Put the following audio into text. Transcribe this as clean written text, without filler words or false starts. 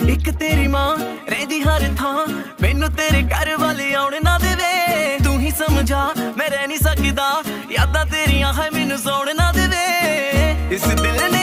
ਇੱਕ ਤੇਰੀ ਮਾਂ ਰਹਿੰਦੀ ਹਰ ਥਾਂ, ਮੈਨੂੰ ਤੇਰੇ ਘਰ ਵਾਲੇ ਆਉਣ ਨਾ ਦੇਵੇ। ਤੂੰ ਹੀ ਸਮਝਾ ਮੈਂ ਰਹਿ ਨਹੀਂ ਸਕਦਾ, ਯਾਦਾਂ ਤੇਰੀਆਂ ਹੈ ਮੈਨੂੰ ਸੌਣ ਨਾ ਦੇਵੇ। ਇਸ ਦਿਲ ਨੇ